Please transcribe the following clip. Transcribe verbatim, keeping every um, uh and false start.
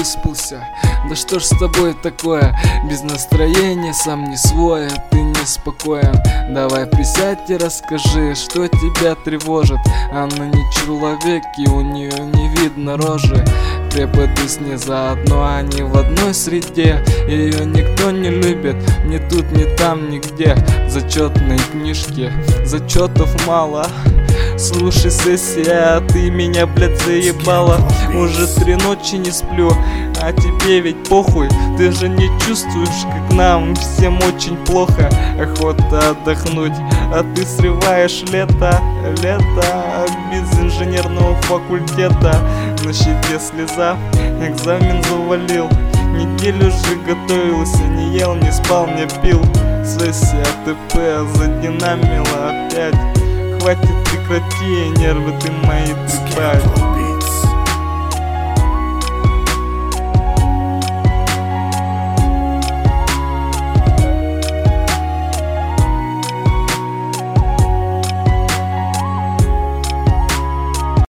выспался. Да что ж с тобой такое? Без настроения, сам не свой, а ты неспокоен. Давай присядь и расскажи, что тебя тревожит. Она не человек, и у нее не видно рожи. Преподы с ней заодно, они в одной среде. Ее никто не любит, ни тут, ни там, нигде. Зачетные книжки, зачетов мало. Слушай, сессия, ты меня, блядь, заебала. Уже три ночи не сплю, а тебе ведь похуй. Ты же не чувствуешь, как нам всем очень плохо. Охота отдохнуть, а ты срываешь лето. Лето без инженерного факультета. На щеке слеза, экзамен завалил. Неделю же готовился, не ел, не спал, не пил. Сессия ТП задинамила опять. Хватит, прекрати, нервы ты мои трепать.